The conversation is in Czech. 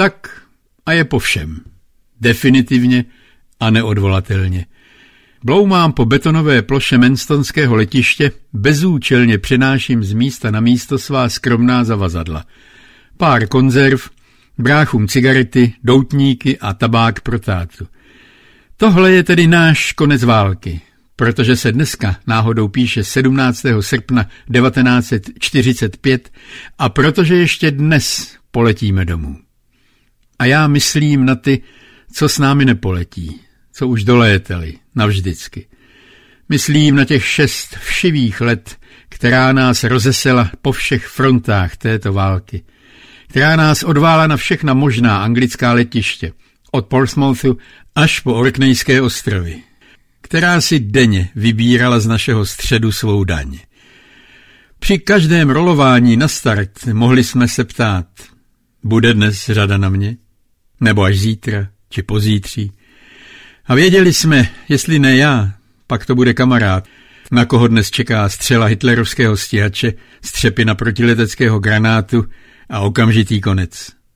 Tak a je po všem. Definitivně a neodvolatelně. Bloumám po betonové ploše Manstonského letiště, bezúčelně přenáším z místa na místo svá skromná zavazadla. Pár konzerv, bráchům cigarety, doutníky a tabák pro tátu. Tohle je tedy náš konec války, protože se dneska náhodou píše 17. srpna 1945 a protože ještě dnes poletíme domů. A já myslím na ty, co s námi nepoletí, co už dolétali navždycky. Myslím na těch 6 všivých let, která nás rozesela po všech frontách této války, která nás odvála na všechna možná anglická letiště, od Portsmouthu až po Orkneyské ostrovy, která si denně vybírala z našeho středu svou daň. Při každém rolování na start mohli jsme se ptát, bude dnes řada na mě? Nebo až zítra, či pozítří? A věděli jsme, jestli ne já, pak to bude kamarád, na koho dnes čeká střela hitlerovského stíhače, střepina protileteckého granátu a okamžitý konec.